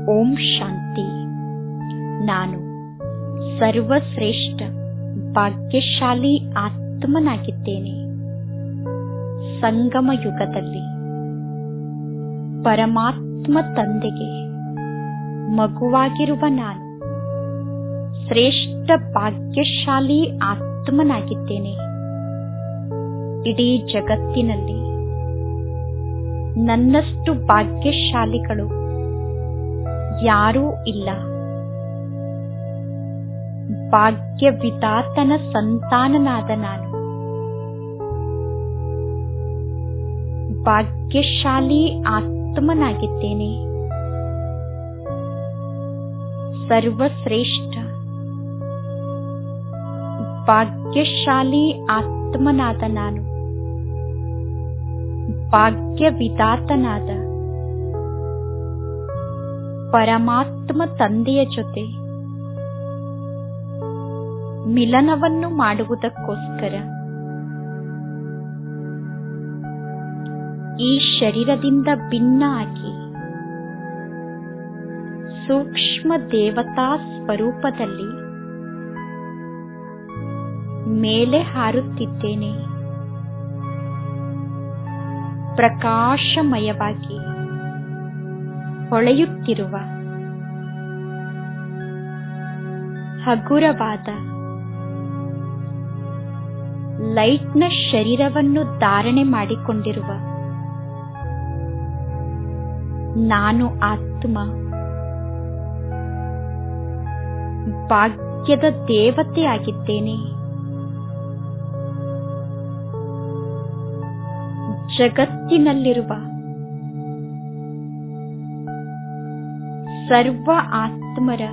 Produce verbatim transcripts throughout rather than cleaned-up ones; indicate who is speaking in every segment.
Speaker 1: ಓಂ ಶಾಂತಿ. ನಾನು ಸರ್ವಶ್ರೇಷ್ಠ ಭಾಗ್ಯಶಾಲಿ ಆತ್ಮನಾಗಿದ್ದೇನೆ. ಸಂಗಮ ಯುಗದಲ್ಲಿ ಪರಮಾತ್ಮ ತಂದೆಗೆ ಮಗುವಾಗಿರುವ ನಾನು ಶ್ರೇಷ್ಠ ಭಾಗ್ಯಶಾಲಿ ಆತ್ಮನಾಗಿದ್ದೇನೆ. ಇಡೀ ಜಗತ್ತಿನಲ್ಲಿ ನನ್ನಷ್ಟು ಭಾಗ್ಯಶಾಲಿಗಳು ಯಾರೂ ಇಲ್ಲ. ಭಾಗ್ಯವಿಧಾತನ ಸಂತಾನನಾದ ನಾನು ಭಾಗ್ಯಶಾಲಿ ಆತ್ಮನಾಗಿದ್ದೇನೆ. ಸರ್ವಶ್ರೇಷ್ಠ ಭಾಗ್ಯಶಾಲಿ ಆತ್ಮನಾದ ನಾನು ಭಾಗ್ಯವಿಧಾತನಾದ ಪರಮಾತ್ಮ ತಂದೆಯ ಜೊತೆ ಮಿಲನವನ್ನು ಮಾಡುವುದಕ್ಕೋಸ್ಕರ ಈ ಶರೀರದಿಂದ ಭಿನ್ನ ಆಗಿ ಸೂಕ್ಷ್ಮ ದೇವತಾ ಸ್ವರೂಪದಲ್ಲಿ ಮೇಲೆ ಹಾರುತ್ತಿದ್ದೇನೆ. ಪ್ರಕಾಶಮಯವಾಗಿ ಹೊಳೆಯುತ್ತಿರುವ ಹಗುರವಾದ ಲೈಟ್ನ ಶರೀರವನ್ನು ಧಾರಣೆ ಮಾಡಿಕೊಂಡಿರುವ ನಾನು ಆತ್ಮ ಭಾಗ್ಯದ ದೇವತೆಯಾಗಿದ್ದೇನೆ. ಜಗತ್ತಿನಲ್ಲಿರುವ ಸರ್ವ ಆತ್ಮರ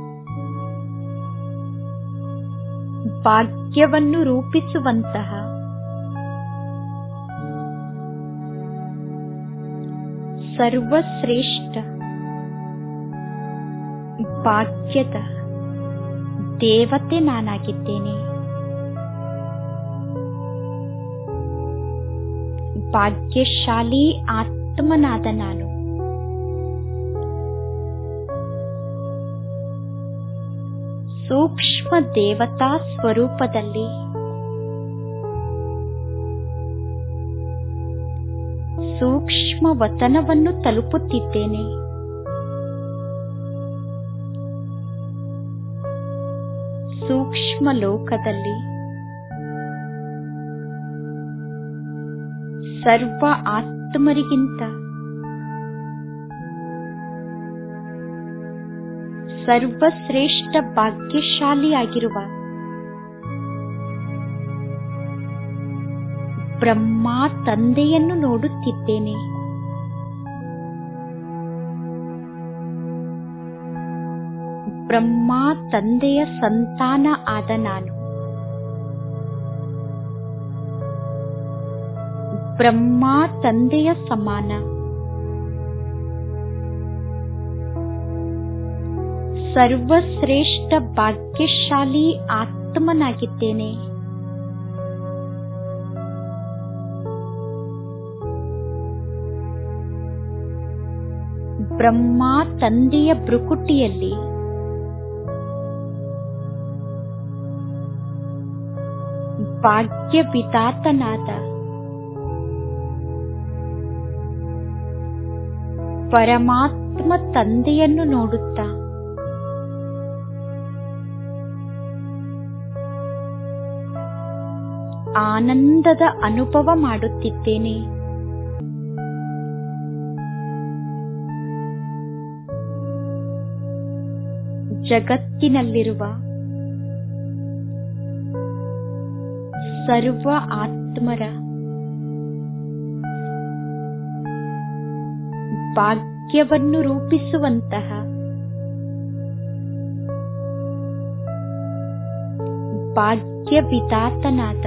Speaker 1: ಭಾಗ್ಯವನ್ನು ರೂಪಿಸುವಂತಹ ಸರ್ವಶ್ರೇಷ್ಠ ಭಾಗ್ಯದ ದೇವತೆ ನಾನಾಗಿದ್ದೇನೆ. ಭಾಗ್ಯಶಾಲಿ ಆತ್ಮನಾದ ನಾನು ಸೂಕ್ಷ್ಮ ದೇವತಾ ಸ್ವರೂಪದಲ್ಲಿ ಸೂಕ್ಷ್ಮ ವತನವನ್ನು ತಲುಪುತ್ತಿದ್ದೇನೆ. ಸೂಕ್ಷ್ಮ ಲೋಕದಲ್ಲಿ ಸರ್ವ ಆತ್ಮರಿಗಿಂತ ಸರ್ವಶ್ರೇಷ್ಠ ಭಾಗ್ಯಶಾಲಿಯಾಗಿರುವ ಬ್ರಹ್ಮ ತಂದೆಯನ್ನು ನೋಡುತ್ತಿದ್ದೇನೆ. ಬ್ರಹ್ಮ ತಂದೆಯ ಸಂತಾನ ಆದ ನಾನು ಬ್ರಹ್ಮ ತಂದೆಯ ಸಮಾನ ಸರ್ವಶ್ರೇಷ್ಠ ಭಾಗ್ಯಶಾಲಿ ಆತ್ಮನಾಗಿದ್ದೇನೆ. ಬ್ರಹ್ಮ ತಂದೆಯ ಭ್ರುಕುಟಿಯಲ್ಲಿ ಭಾಗ್ಯವಿಧಾತನಾದ ಪರಮಾತ್ಮ ತಂದೆಯನ್ನು ನೋಡುತ್ತಾ ಆನಂದದ ಅನುಭವ ಮಾಡುತ್ತಿದ್ದೇನೆ. ಜಗತ್ತಿನಲ್ಲಿರುವ ಸರ್ವ ಆತ್ಮರ ಭಾಗ್ಯವನ್ನು ರೂಪಿಸುವಂತಹ ಭಾಗ್ಯವಿಧಾತನಾದ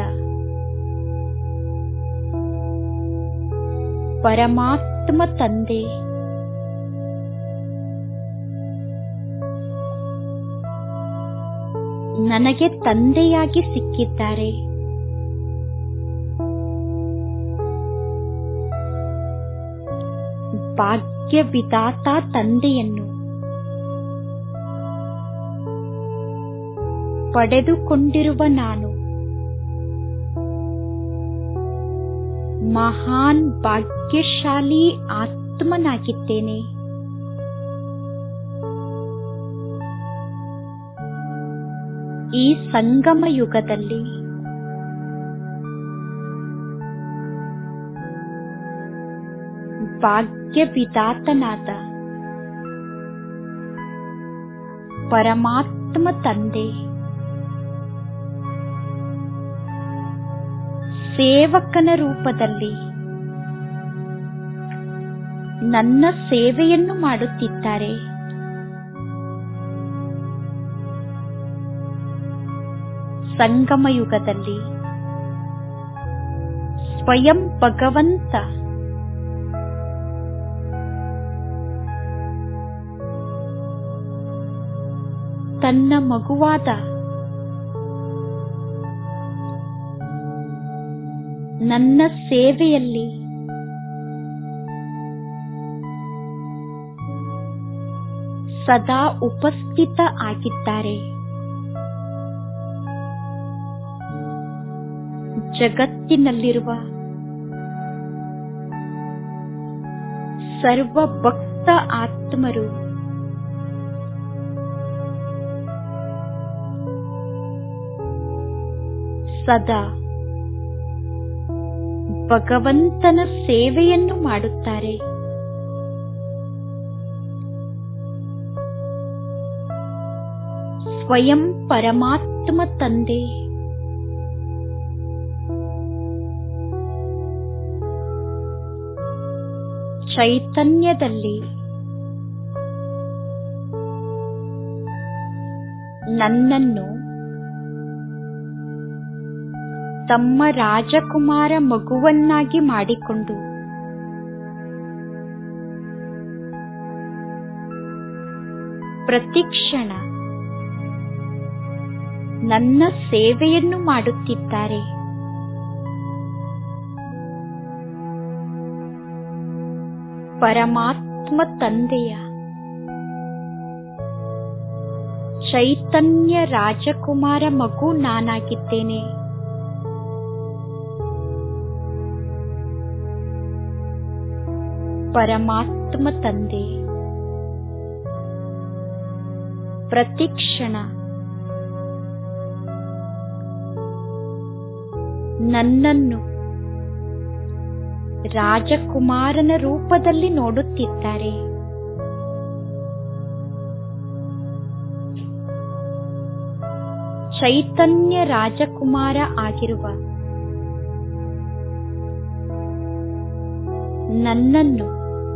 Speaker 1: ಪರಮಾತ್ಮ ತಂದೆ ನನಗೆ ತಂದೆಯಾಗಿ ಸಿಕ್ಕಿದ್ದಾರೆ. ಭಾಗ್ಯವಿಧಾತ ತಂದೆಯನ್ನು ಪಡೆದುಕೊಂಡಿರುವ ನಾನು ಮಹಾನ್ ಭಾಗ್ಯಶಾಲಿ ಆತ್ಮನಾಗಿದ್ದೇನೆ. ಈ ಸಂಗಮ ಯುಗದಲ್ಲಿ ಭಾಗ್ಯವಿಧಾತನಾದ ಪರಮಾತ್ಮ ತಂದೆ ಸೇವಕನ ರೂಪದಲ್ಲಿ ನನ್ನ ಸೇವೆಯನ್ನು ಮಾಡುತ್ತಿದ್ದಾರೆ. ಸಂಗಮ ಯುಗದಲ್ಲಿ ಸ್ವಯಂ ಭಗವಂತ ತನ್ನ ಮಗುವಾದ ನನ್ನ ಸೇವೆಯಲ್ಲಿ ಸದಾ ಉಪಸ್ಥಿತ ಆಗಿದ್ದಾರೆ. ಜಗತ್ತಿನಲ್ಲಿರುವ ಸರ್ವ ಭಕ್ತ ಆತ್ಮರು ಸದಾ ಭಗವಂತನ ಸೇವೆಯನ್ನು ಮಾಡುತ್ತಾರೆ. ಸ್ವಯಂ ಪರಮಾತ್ಮ ತಂದೆ ಚೈತನ್ಯದಲ್ಲಿ ನನ್ನನ್ನು ತಮ್ಮ ರಾಜಕುಮಾರ ಮಗುವನ್ನಾಗಿ ಮಾಡಿಕೊಂಡು ಪ್ರತಿಕ್ಷಣ ನನ್ನ ಸೇವೆಯನ್ನು ಮಾಡುತ್ತಿದ್ದಾರೆ. ಪರಮಾತ್ಮ ತಂದೆಯ ಚೈತನ್ಯ ರಾಜಕುಮಾರ ಮಗು ನಾನಾಗಿದ್ದೇನೆ. ಪರಮಾತ್ಮ ತಂದೆ ಪ್ರತಿಕ್ಷಣ ನನ್ನನ್ನು ರಾಜಕುಮಾರನ ರೂಪದಲ್ಲಿ ನೋಡುತ್ತಿದ್ದಾರೆ. ಚೈತನ್ಯ ರಾಜಕುಮಾರ ಆಗಿರುವ ನನ್ನನ್ನು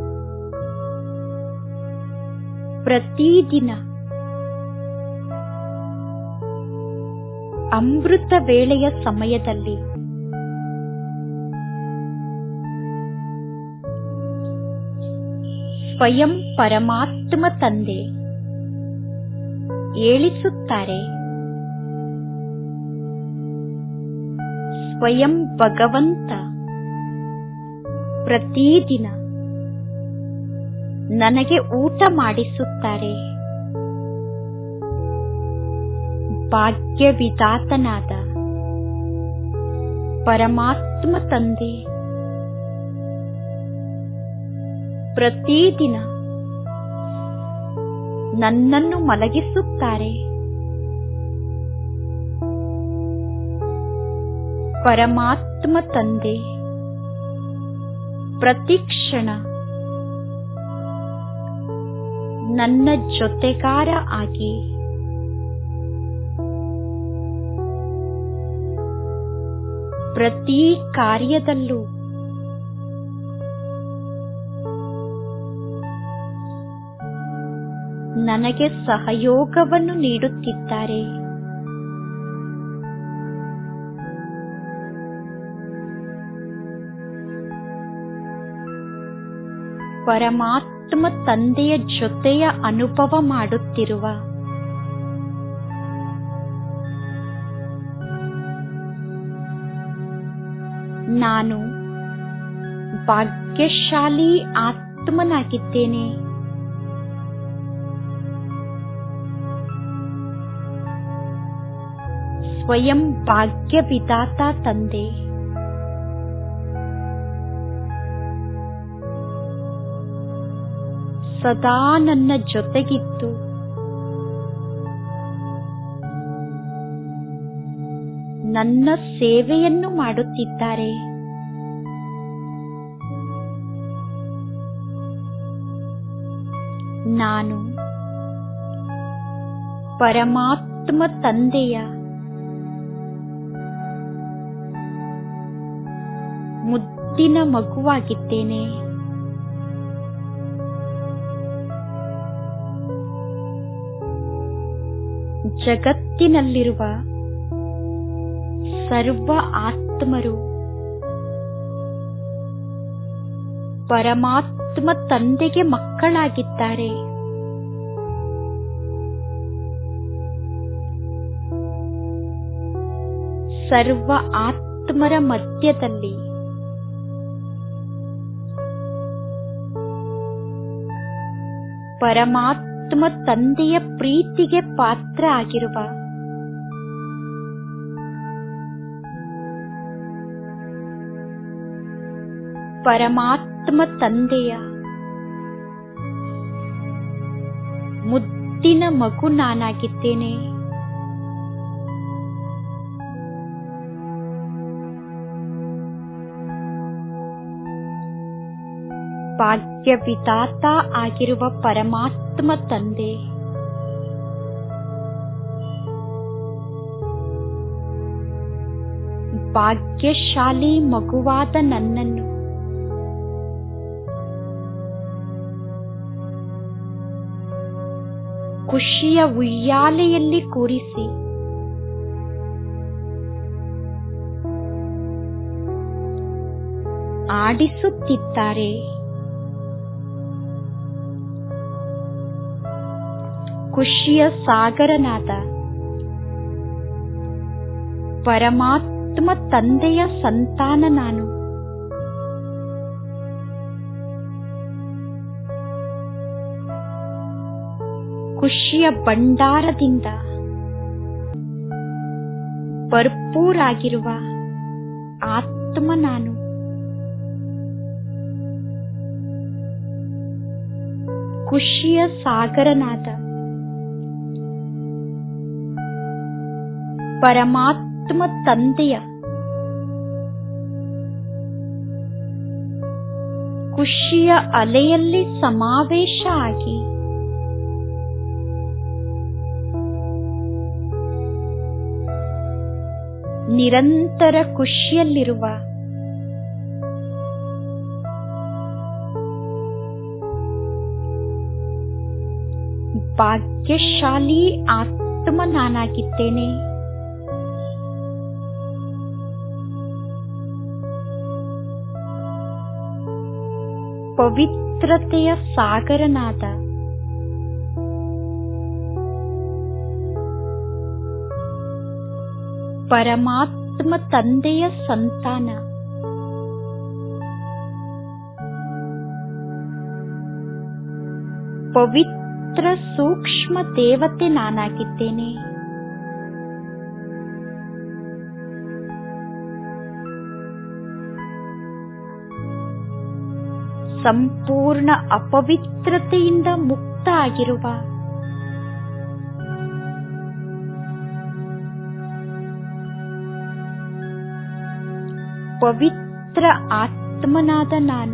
Speaker 1: ಪ್ರತಿದಿನ ಅಮೃತ ವೇಳೆಯ ಸಮಯದಲ್ಲಿ ಸ್ವಯಂ ಪರಮಾತ್ಮ ತಂದೆ ಏಳಿಸುತ್ತಾರೆ. ಸ್ವಯಂ ಭಗವಂತ ಪ್ರತಿದಿನ ನನಗೆ ಊಟ ಮಾಡಿಸುತ್ತಾರೆ. ಭಾಗ್ಯವಿಧಾತನಾದ ಪರಮಾತ್ಮ ತಂದೆ ಪ್ರತಿದಿನ ನನ್ನನ್ನು ಮಲಗಿಸುತ್ತಾರೆ. ಪರಮಾತ್ಮ ತಂದೆ ಪ್ರತಿಕ್ಷಣ ನನ್ನ ಜೊತೆಗಾರ ಆಗಿ ಪ್ರತಿ ಕಾರ್ಯದಲ್ಲೂ ನನಗೆ ಸಹಯೋಗವನ್ನು ನೀಡುತ್ತಿದ್ದಾರೆ. ಪರಮಾತ್ಮ ತಂದೆಯ ಜೊತೆಯ ಅನುಭವ ಮಾಡುತ್ತಿರುವ ನಾನು ಭಾಗ್ಯಶಾಲಿ ಆತ್ಮನಾಗಿದ್ದೇನೆ. ಸ್ವಯಂ ಭಾಗ್ಯ ವಿಧಾತ ತಂದೆ. ಸದಾ ನನ್ನ ಜೊತೆಗಿದ್ದು ನನ್ನ ಸೇವೆಯನ್ನು ಮಾಡುತ್ತಿದ್ದಾರೆ. ನಾನು ಪರಮಾತ್ಮ ತಂದೆಯ ಮುದ್ದಿನ ಮಗುವಾಗಿದ್ದೇನೆ. ಜಗತ್ತಿನಲ್ಲಿರುವ ಸರ್ವ ಆತ್ಮರು ಪರಮಾತ್ಮ ತಂದೆಗೆ ಮಕ್ಕಳಾಗಿದ್ದಾರೆ. ಸರ್ವ ಆತ್ಮರ ಮಧ್ಯದಲ್ಲಿ ಪರಮಾತ್ಮ ತಂದೆಯ ಪ್ರೀತಿಗೆ ಪಾತ್ರ ಆಗಿರುವ ಪರಮಾತ್ಮ ತಂದೆಯ ಮುದ್ದಿನ ಮಗು ನಾನಾಗಿದ್ದೇನೆ. ಭಾಗ್ಯ ವಿಧಾತ ಆಗಿರುವ ಪರಮಾತ್ಮ ತಂದೆ ಭಾಗ್ಯಶಾಲಿ ಮಗುವಾದ ನನ್ನನ್ನು ಖುಷಿಯ ಉಯ್ಯಾಲೆಯಲ್ಲಿ ಕೂರಿಸಿ ಆಡಿಸುತ್ತಿದ್ದಾರೆ. ಖುಷಿಯ ಸಾಗರನಾದ ಪರಮಾತ್ಮ ತಂದೆಯ ಸಂತಾನ ನಾನು. ಖುಷಿಯ ಭಂಡಾರದಿಂದ ಭರ್ಪೂರಾಗಿರುವ ಆತ್ಮ ನಾನು. ಖುಷಿಯ ಸಾಗರನಾದ ಪರಮಾತ್ಮ ತಂದೆಯ ಖುಷಿಯ ಅಲೆಯಲ್ಲಿ ಸಮಾವೇಶ ಆಗಿ ನಿರಂತರ ಖುಷಿಯಲ್ಲಿರುವ ಭಾಗ್ಯಶಾಲಿ ಆತ್ಮ ನಾನಾಗಿದ್ದೇನೆ. ಪವಿತ್ರತೆಯ ಸಾಗರನಾದ ಪರಮಾತ್ಮ ತಂದೆಯ ಸಂತಾನ. ಪವಿತ್ರ ಸೂಕ್ಷ್ಮ ದೇವತೆ ನಾನಾಗಿದ್ದೇನೆ. ಸಂಪೂರ್ಣ ಅಪವಿತ್ರತೆಯಿಂದ ಮುಕ್ತ ಆಗಿರುವ ಪವಿತ್ರ ಆತ್ಮನಾದ ನಾನು.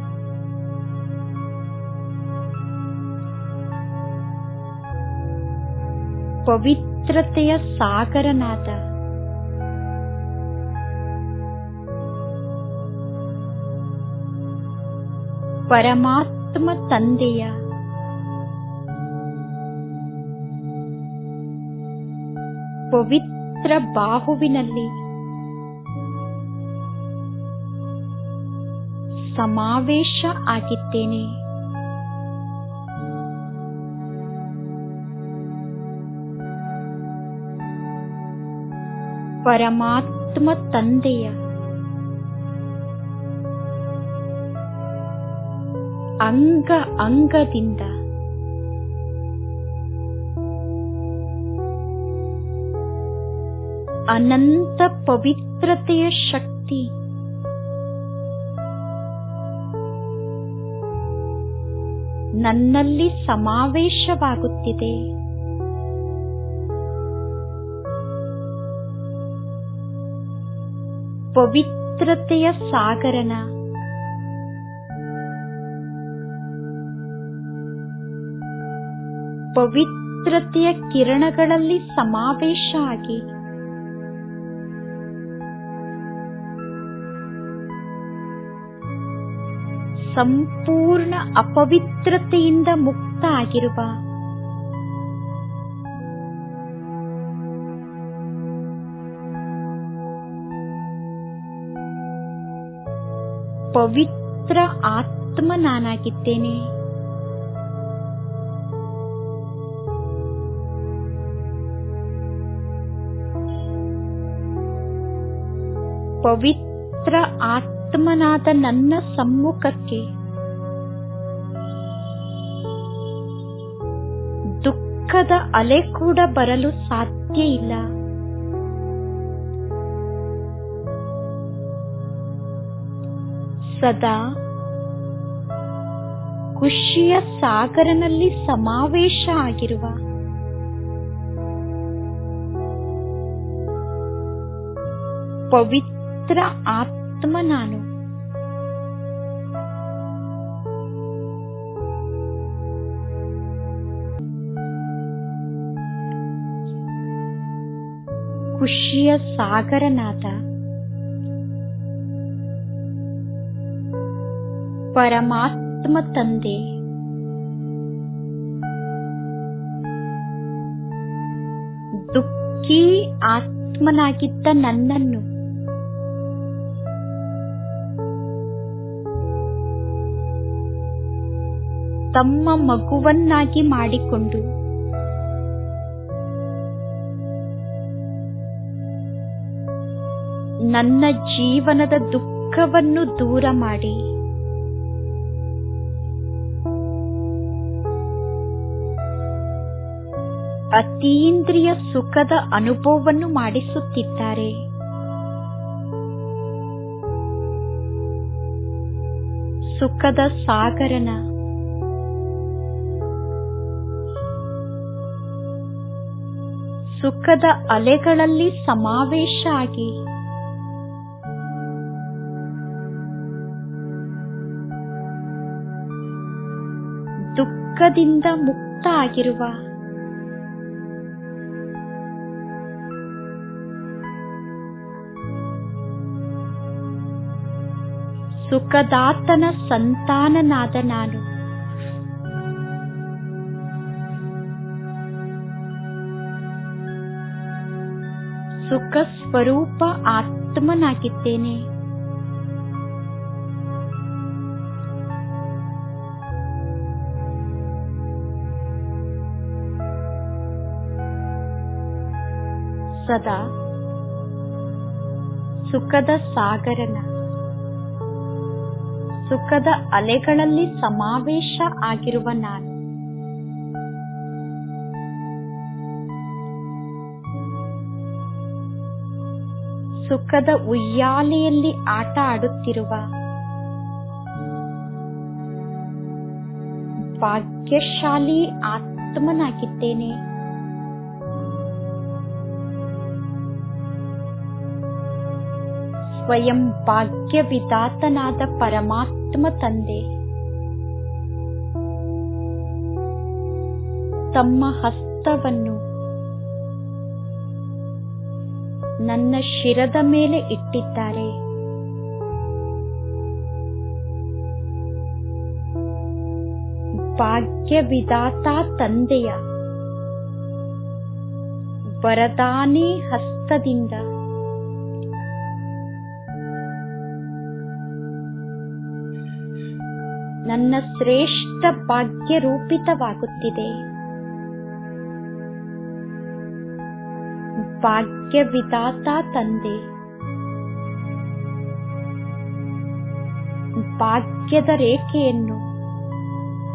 Speaker 1: ಪವಿತ್ರತೆಯ ಸಾಗರನಾದ ಪರಮಾತ್ಮ ತಂದೆಯ ಪವಿತ್ರ ಬಾಹುವಿನಲ್ಲಿ ಸಮಾವೇಶ ಆಗಿದ್ದೇನೆ. ಪರಮಾತ್ಮ ತಂದೆಯ ಅಂಗ ಅಂಗದಿಂದ ಅನಂತ ಪವಿತ್ರತೆಯ ಶಕ್ತಿ ನನ್ನಲ್ಲಿ ಸಮಾವೇಶವಾಗುತ್ತಿದೆ. ಪವಿತ್ರತೆಯ ಸಾಗರನ ಪವಿತ್ರತೆಯ ಕಿರಣಗಳಲ್ಲಿ ಸಮಾವೇಶ ಆಗಿ ಸಂಪೂರ್ಣ ಅಪವಿತ್ರತೆಯಿಂದ ಮುಕ್ತ ಆಗಿರುವ ಪವಿತ್ರ ಆತ್ಮ ನಾನಾಗಿದ್ದೇನೆ. ಪವಿತ್ರ ಆತ್ಮನಾದ ನನ್ನ ಸಮ್ಮುಖಕ್ಕೆ ದುಃಖದ ಅಲೆ ಕೂಡ ಬರಲು ಸಾಧ್ಯ ಇಲ್ಲ. ಸದಾ ಖುಷಿಯ ಸಾಗರನಲ್ಲಿ ಸಮಾವೇಶ ಆಗಿರುವ ಪವಿತ್ರ ಆತ್ಮ ನಾನು. ಖುಷಿಯ ಸಾಗರನಾದ ಪರಮಾತ್ಮ ತಂದೆ ದುಃಖಿ ಆತ್ಮನಾಗಿದ್ದ ನನ್ನನ್ನು ತಮ್ಮ ಮಗುವನ್ನಾಗಿ ಮಾಡಿಕೊಂಡು ನನ್ನ ಜೀವನದ ದುಃಖವನ್ನು ದೂರ ಮಾಡಿ ಅತೀಂದ್ರಿಯ ಸುಖದ ಅನುಭವವನ್ನು ಮಾಡಿಸುತ್ತಿದ್ದಾರೆ. ಸುಖದ ಸಾಗರನ ಸುಖದ ಅಲೆಗಳಲ್ಲಿ ಸಮಾವೇಶ ಆಗಿ ದುಃಖದಿಂದ ಮುಕ್ತ ಆಗಿರುವ ಸುಖದಾತನ ಸಂತಾನನಾದ ನಾನು ಸುಖ ಸ್ವರೂಪ ಆತ್ಮನಾಗಿದ್ದೇನೆ. ಸದಾ ಸುಖದ ಸಾಗರನ ಸುಖದ ಅಲೆಗಳಲ್ಲಿ ಸಮಾವೇಶ ಆಗಿರುವ ನಾನು ಸುಖದ ಉಯ್ಯಾಲೆಯಲ್ಲಿ ಆಟ ಆಡುತ್ತಿರುವ ಭಾಗ್ಯಶಾಲಿ ಆತ್ಮನಾಗಿದ್ದೇನೆ. ಸ್ವಯಂ ಭಾಗ್ಯ ವಿಧಾತನಾದ ಪರಮಾತ್ಮ ತಂದೆ ತಮ್ಮ ಹಸ್ತವನ್ನು ನನ್ನ ಶಿರದ ಮೇಲೆ ಇಟ್ಟಿದ್ದಾರೆ. ಭಾಗ್ಯ ವಿಧಾತ ತಂದೆಯ ವರದಾನಿ ಹಸ್ತದಿಂದ ನನ್ನ ಶ್ರೇಷ್ಠ ಭಾಗ್ಯ ರೂಪಿತವಾಗುತ್ತಿದೆ. ಭಾಗ್ಯ ವಿಧಾತ ತಂದೆ ಭಾಗ್ಯದ ರೇಖೆಯನ್ನು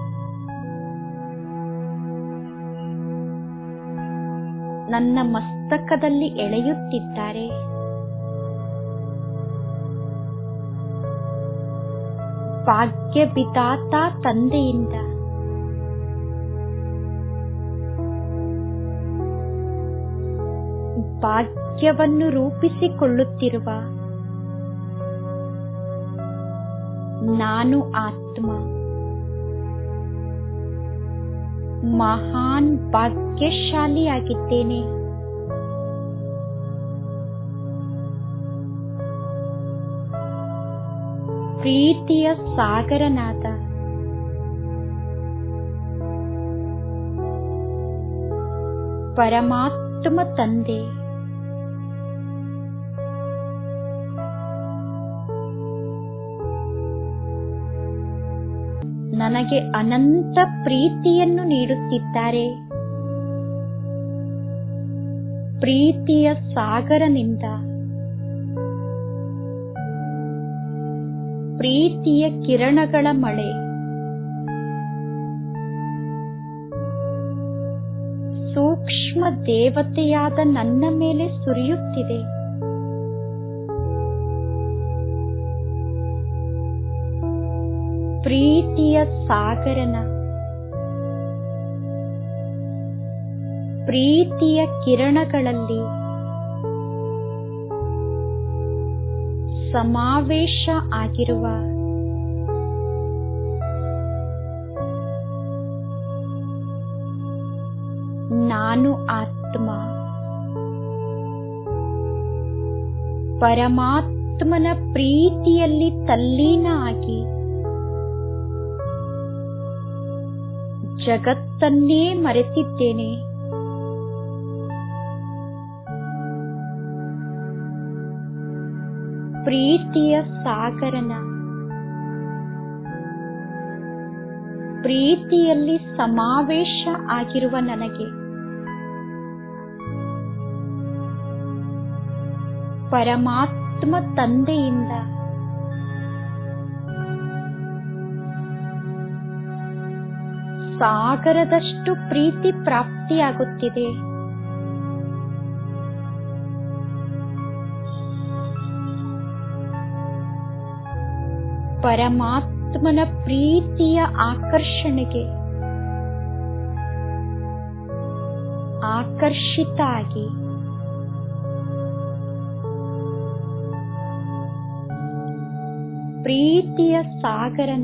Speaker 1: ನನ್ನ ಮಸ್ತಕ ಮಸ್ತಕದಲ್ಲಿ ಎಳೆಯುತ್ತಿದ್ದಾರೆ. ಭಾಗ್ಯ ವಿಧಾತ ತಂದೆಯಿಂದ ಭಾಗ್ಯವನ್ನು ರೂಪಿಸಿಕೊಳ್ಳುತ್ತಿರುವ ನಾನು ಆತ್ಮ ಮಹಾನ್ ಭಾಗ್ಯಶಾಲಿಯಾಗಿದ್ದೇನೆ. ಪ್ರೀತಿಯ ಸಾಗರನಾದ ಪರಮಾತ್ಮ ತಂದೆ ನನಗೆ ಅನಂತ ಪ್ರೀತಿಯನ್ನು ನೀಡುತ್ತಿದ್ದಾರೆ. ಪ್ರೀತಿಯ ಸಾಗರನಿಂದ ಪ್ರೀತಿಯ ಕಿರಣಗಳ ಮಳೆ ಸೂಕ್ಷ್ಮ ದೇವತೆಯಾದ ನನ್ನ ಮೇಲೆ ಸುರಿಯುತ್ತಿದೆ. ಪ್ರೀತಿಯ ಸಾಗರನ ಪ್ರೀತಿಯ ಕಿರಣಗಳಲ್ಲಿ ಸಮಾವೇಶ ಆಗಿರುವ ನಾನು ಆತ್ಮ ಪರಮಾತ್ಮನ ಪ್ರೀತಿಯಲ್ಲಿ ತಲ್ಲೀನ ಆಗಿ ಜಗತ್ತನ್ನೇ ಮರೆತಿದ್ದೇನೆ. ಪ್ರೀತಿಯ ಸಾಗರನ ಪ್ರೀತಿಯಲ್ಲಿ ಸಮಾವೇಶ ಆಗಿರುವ ನನಗೆ ಪರಮಾತ್ಮ ತಂದೆಯಿಂದ ಸಾಗರದಷ್ಟು ಪ್ರೀತಿ ಪ್ರಾಪ್ತಿಯಾಗುತ್ತಿದೆ. ಪರಮಾತ್ಮನ ಪ್ರೀತಿಯ ಆಕರ್ಷಣೆಗೆ ಆಕರ್ಷಿತ ಆಗಿ ಪ್ರೀತಿಯ ಸಾಗರನ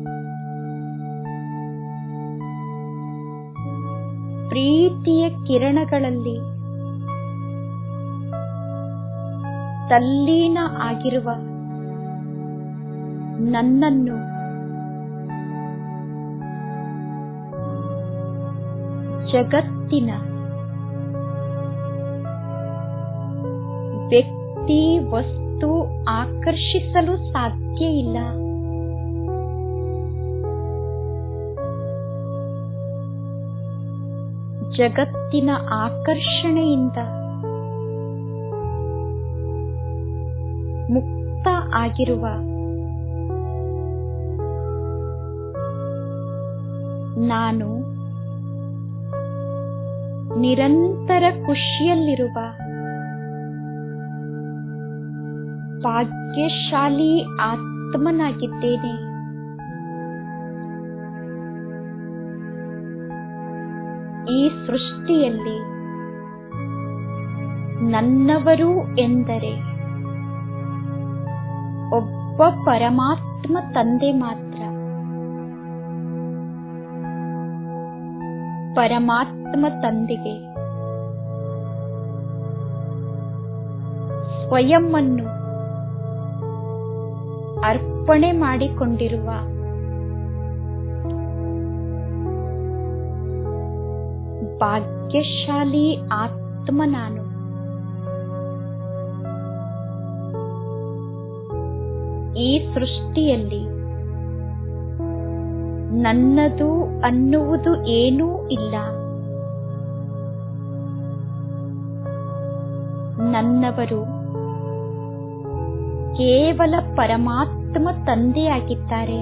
Speaker 1: ಪ್ರೀತಿಯ ಕಿರಣಗಳಲ್ಲಿ ತಲ್ಲೀನ ಆಗಿರುವ ನನ್ನನ್ನು ಜಗತ್ತಿನ ವ್ಯಕ್ತಿ ವಸ್ತು ಆಕರ್ಷಿಸಲು ಸಾಧ್ಯ ಇಲ್ಲ. ಜಗತ್ತಿನ ಆಕರ್ಷಣೆಯಿಂದ ಮುಕ್ತ ಆಗಿರುವ ನಾನು ನಿರಂತರ ಖುಷಿಯಲ್ಲಿರುವ ಭಾಗ್ಯಶಾಲಿ ಆತ್ಮನಾಗಿದ್ದೇನೆ. ಈ ಸೃಷ್ಟಿಯಲ್ಲಿ ನನ್ನವರು ಎಂದರೆ ಒಬ್ಬ ಪರಮಾತ್ಮ ತಂದೆ ಮಾತ್ರ. ಪರಮಾತ್ಮ ತಂದೆಗೆ ಸ್ವಯಂವನ್ನು ಅರ್ಪಣೆ ಮಾಡಿಕೊಂಡಿರುವ ಭಾಗ್ಯಶಾಲಿ ಆತ್ಮ ನಾನು. ಈ ಸೃಷ್ಟಿಯಲ್ಲಿ ನನ್ನದು ಅನ್ನುವುದು ಏನೂ ಇಲ್ಲ. ನನ್ನವರು ಕೇವಲ ಪರಮಾತ್ಮ ತಂದೆಯಾಗಿದ್ದಾರೆ.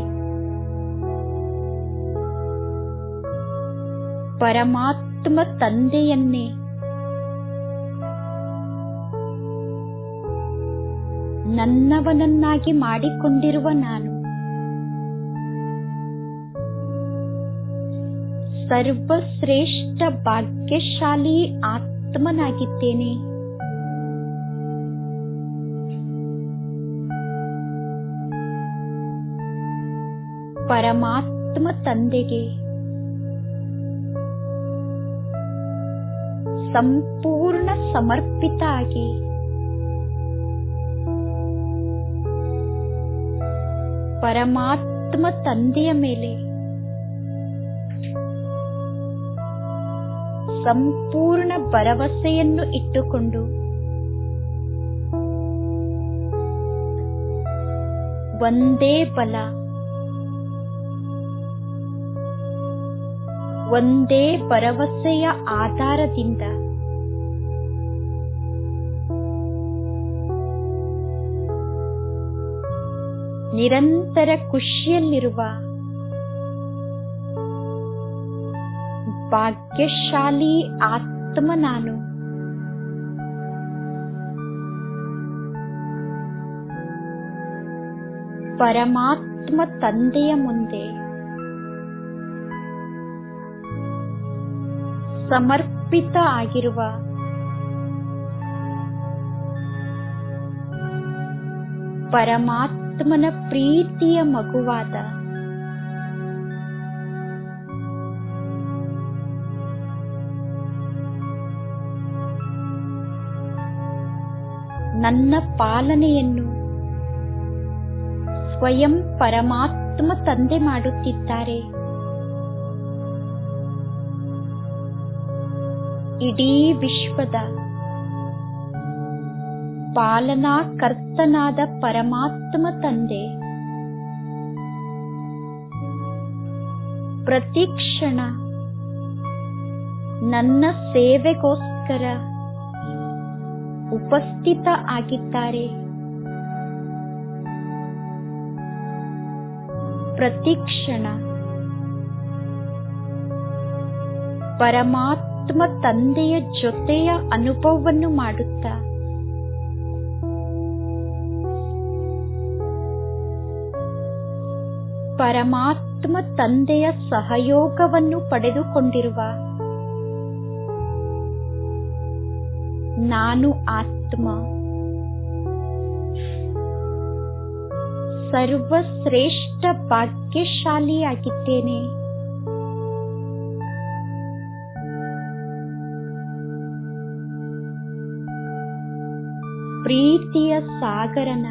Speaker 1: ಪರಮಾತ್ಮ ತಂದೆಯನ್ನೇ ನನ್ನವನನ್ನಾಗಿ ಮಾಡಿಕೊಂಡಿರುವ ನಾನು ಸರ್ವಶ್ರೇಷ್ಠ ಭಾಗ್ಯಶಾಲಿ ಆತ್ಮನಾಗಿದ್ದೇನೆ. ಪರಮಾತ್ಮ ತಂದೆಗೆ ಸಂಪೂರ್ಣ ಸಮರ್ಪಿತ ಆಗಿ ಪರಮಾತ್ಮ ತಂದೆಯ ಮೇಲೆ ಸಂಪೂರ್ಣ ಭರವಸೆಯನ್ನು ಇಟ್ಟುಕೊಂಡು ಒಂದೇ ಬಲ, ಒಂದೇ ಭರವಸೆಯ ಆಧಾರದಿಂದ ನಿರಂತರ ಖುಷಿಯಲ್ಲಿರುವ ಭಾಗ್ಯಶಾಲಿ ಆತ್ಮ ನಾನು. ಪರಮಾತ್ಮ ತಂದೆಯ ಮುಂದೆ ಸಮರ್ಪಿತ ಆಗಿರುವ ಪರಮಾತ್ಮನ ಪ್ರೀತಿಯ ಮಗುವಾದ ನನ್ನ ಪಾಲನೆಯನ್ನು ಸ್ವಯಂ ಪರಮಾತ್ಮ ತಂದೆ ಮಾಡುತ್ತಿದ್ದಾರೆ. ಇಡೀ ವಿಶ್ವದ ಪಾಲನಾಕರ್ತನಾದ ಪರಮಾತ್ಮ ತಂದೆ ಪ್ರತಿ ಕ್ಷಣ ನನ್ನ ಸೇವೆಗೋಸ್ಕರ ಉಪಸ್ಥಿತ ಆಗಿದ್ದಾರೆ. ಪ್ರತಿ ಕ್ಷಣ ಪರಮಾತ್ಮ ತಂದೆಯ ಜೊತೆಯ ಅನುಭವವನ್ನು ಮಾಡುತ್ತಾ ಪರಮಾತ್ಮ ತಂದೆಯ ಸಹಯೋಗವನ್ನು ಪಡೆದುಕೊಂಡಿರುವ ನಾನು ಆತ್ಮ ಸರ್ವಶ್ರೇಷ್ಠ ಭಾಗ್ಯಶಾಲಿಯಾಗಿದ್ದೇನೆ. ಪ್ರೀತಿಯ ಸಾಗರನ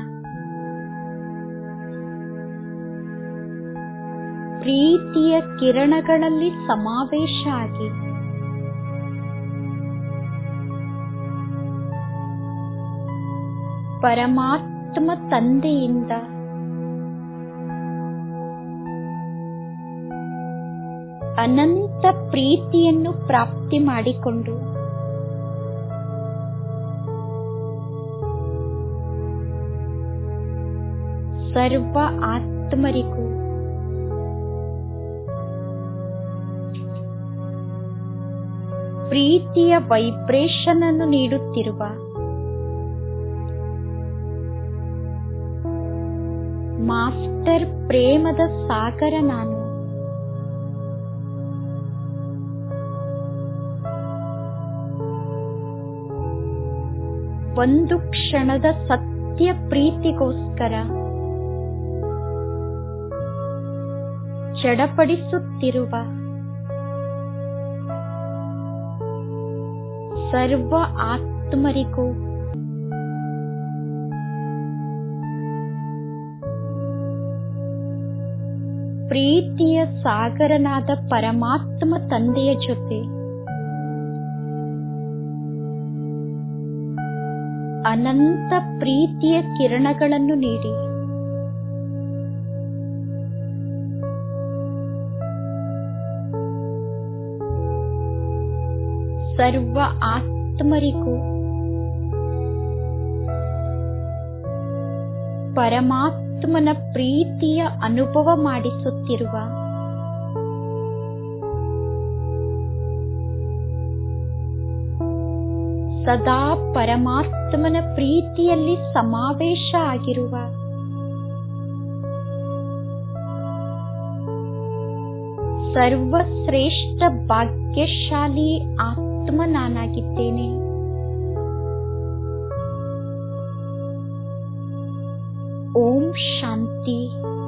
Speaker 1: ಪ್ರೀತಿಯ ಕಿರಣಗಳಲ್ಲಿ ಸಮಾವೇಶ ಆಗಿ ಪರಮಾತ್ಮ ತಂದೆಯಿಂದ ಅನಂತ ಪ್ರೀತಿಯನ್ನು ಪ್ರಾಪ್ತಿ ಮಾಡಿಕೊಂಡು ಸರ್ವ ಆತ್ಮರಿಗೂ ಪ್ರೀತಿಯ ವೈಬ್ರೇಷನ್ ಅನ್ನು ನೀಡುತ್ತಿರುವ ಮಾಸ್ಟರ್ ಪ್ರೇಮದ ಸಾಗರ ನಾನು. ಒಂದು ಕ್ಷಣದ ಸತ್ಯ ಪ್ರೀತಿಗೋಸ್ಕರ ಚಡಪಡಿಸುತ್ತಿರುವ ಸರ್ವ ಆತ್ಮರಿಗೂ ಪ್ರೀತಿಯ ಸಾಗರನಾದ ಪರಮಾತ್ಮ ತಂದೆಯ ಜೊತೆ ಅನಂತ ಪ್ರೀತಿಯ ಕಿರಣಗಳನ್ನು ನೀಡಿ ಸರ್ವ ಆತ್ಮರಿಗೂ ಪರಮಾತ್ಮನ ಪ್ರೀತಿಯ ಅನುಭವ ಮಾಡಿಸುತ್ತಿರುವ ಸದಾ ಪರಮಾತ್ಮನ ಪ್ರೀತಿಯಲ್ಲಿ ಸಮಾವೇಶ ಆಗಿರುವ ಸರ್ವಶ್ರೇಷ್ಠ ಭಾಗ್ಯಶಾಲಿ ಆತ್ಮ ನಾನಾಗಿದ್ದೇನೆ. ಓಂ ಶಾಂತಿ.